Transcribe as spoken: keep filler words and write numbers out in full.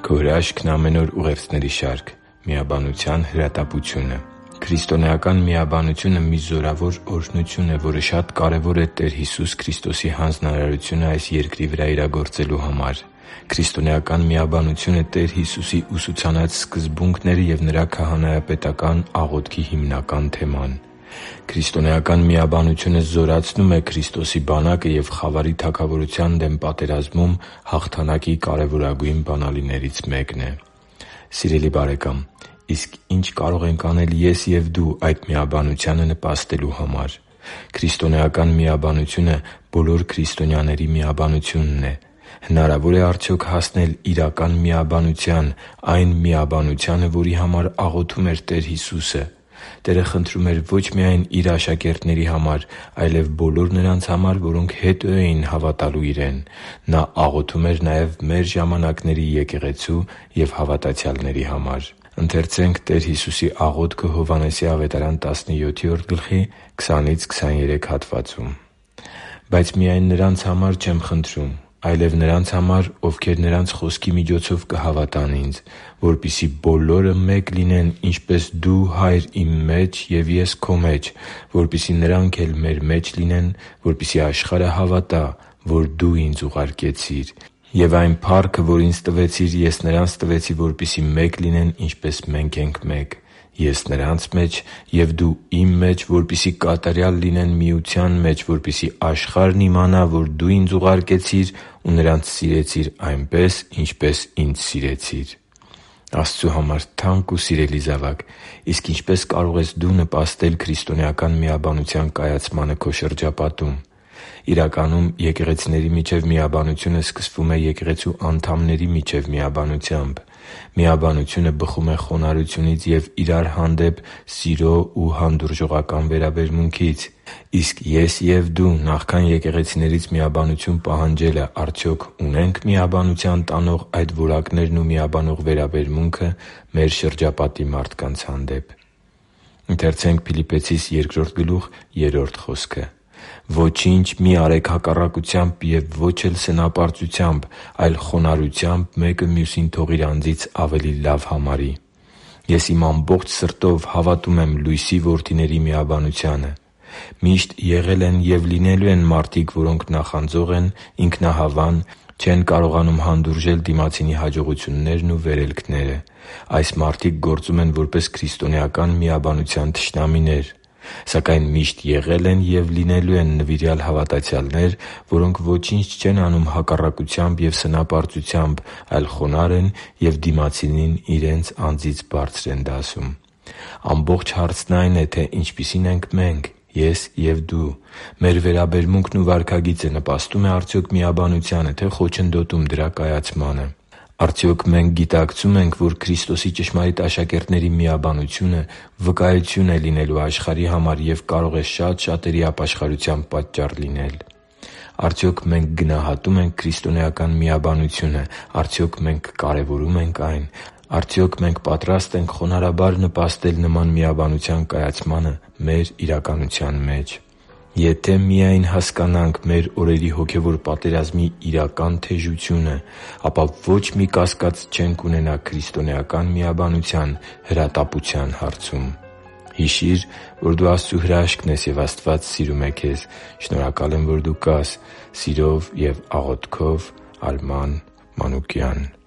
Քո հրաշքն ամեն օր ուղերձների շարք՝ միաբանության հրատապությունը։ Քրիստոնեական միաբանությունը մի զորավոր օրհնություն է, որը շատ կարևոր է Տեր Հիսուս Քրիստոսի հանձնարարությունը այս երկրի վրա իրագործելու համար։ Քրիստոնեական միաբանությունը Տեր Հիսուսի ուսուցանած սկզբունքները և Նրա քահանայապետական աղոթքի հիմնական թեման։ Քրիստոնեական միաբանությունը զորացնում է Քրիստոսի բանակը և խավարի թագավորության դեմ պատերազմում հաղթանակի կարևորագույն բանալիներից մեկն է։ Սիրելի՛ բարեկամ, իսկ ի՞նչ կարող ենք անել ես և դու այդ միաբանությանը նպաստելու համար։ Քրիստոնեական միաբանությունը բոլոր քրիստոնյաների միաբանությունն է։ Հնարավո՞ր է արդյոք հասնել իրական միաբանության՝ այն միաբանությանը, որի համար աղոթում էր Տեր Հիսուսը։ Տերը խնդրում էր ոչ միայն Իր աշակերտների համար, այլև բոլոր նրանց համար, որոնք հետո էին հավատալու Իրեն։ Նա աղոթում էր նաև մեր ժամանակների եկեղեցու և հավատացյալների համար։ «Բայց միայն նրանց համար չեմ խնդրում, այլև նրանց համար, ովքեր նրանց խոսքի միջոցով կհավատան Ինձ, որպեսզի բոլորը մեկ լինեն, ինչպես Դու, Հա՛յր, Իմ մեջ, և Ես Քո մեջ, որպեսզի նրանք էլ մեր մեջ լինեն, որպեսզի աշխարհը հավատա, որ Դու Ինձ ուղարկեցիր։ Եվ այն փառքը, որ Ինձ տվեցիր, Ես նրանց տվեցի, որպեսզի մեկ լինեն, ինչպես մենք ենք մեկ. Ես նրանց մեջ, և դու Իմ մեջ, որպեսզի կատարյալ լինեն միության մեջ, որպեսզի աշխարհն իմանա, որ Դու Ինձ ուղարկեցիր ու նրանց սիրեցիր այնպես, ինչպես Ինձ սիրեցիր» (Տես՛ Հովհաննես avետարան տասնյոթ։ Աստծու համար թանկ ու սիրելի՛ զավակ, իսկ ինչպե՞ս կարող ես դու նպաստել քրիստոնեական միաբանության կայացմանը քո շրջապատում։ Իրականում, եկեղեցիների միջև միաբանությունը սկսվում է եկեղեցու անդամների միջև միաբանությամբ։ Միաբանությունը բխում է խոնարհությունից և իրար հանդեպ սիրո ու հանդուրժողական վերաբերմունքից։ Իսկ ես և դու նախքան եկեղեցիներից միաբանություն պահանջելը արդյոք ունե՞նք միաբանության տանող այդ որակներն ու միաբանող վերաբերմունքը մեր շրջապատի մարդկանց հանդեպ։ «Ոչինչ մի՛ արեք հակառակությամբ և ոչ էլ սնապարծությամբ, այլ խոնարհությամբ մեկը մյուսին թող իր անձից ավելի լավ համարի։ Ես իմ ամբողջ սրտով հավատում եմ լույսի որդիների միաբանությանը։ Միշտ եղել են և լինելու են մարդիկ, որոնք նախանձող են, ինքնահավան, չեն կարողանում հանդուրժել դիմացինի հաջողություններն ու վերելքները։ Այս մարդիկ գործում են որպես քրիստոնեական միաբանության թշնամիներ։ Սակայն միշտ եղել են և լինելու են նվիրյալ հավատացյալներ, որոնք ոչինչ չեն անում հակառակությամբ և սնապարծությամբ, այլ խոնարհ են և դիմացինին իրենց անձից բարձր են դասում։ Ամբողջ հարցն այն է, թե ինչպիսի՞ն ենք մենք՝ ես և դու։ Մեր վերաբերմունքն ու վարքագիծը նպաստո՞ւմ է արդյոք միաբանությանը, թե խոչընդոտում դրա կայացմանը։ Արդյոք մենք գիտակցո՞ւմ ենք, որ Քրիստոսի ճշմարիտ աշակերտների միաբանությունը վկայություն է լինելու աշխարհի համար և կարող է շատ շատերի ապաշխարության պատճառ լինել։ Արդյոք մենք գնահատո՞ւմ ենք քրիստոնեական միաբանությունը։ Արդյոք մենք կարևորո՞ւմ ենք այն։ Արդյոք մենք պատրաստ ենք խոնարհաբար նպաստել նման միաբանության կայացմանը մեր իրականության մեջ։ Եթե միա՜յն հասկանանք մեր օրերի հոգևոր պատերազմի իրական թեժությունը, ապա ոչ մի կասկած չենք ունենա քրիստոնեական միաբանության հրատապության հարցում։ Հիշի՛ր, որ դու Աստծո հրաշքն ես, և Աստված սիրում է քեզ։ Շնորհակալ եմ, որ դու կա՛ս։ Սիրով և աղոթքով, Արման Մանուկյան։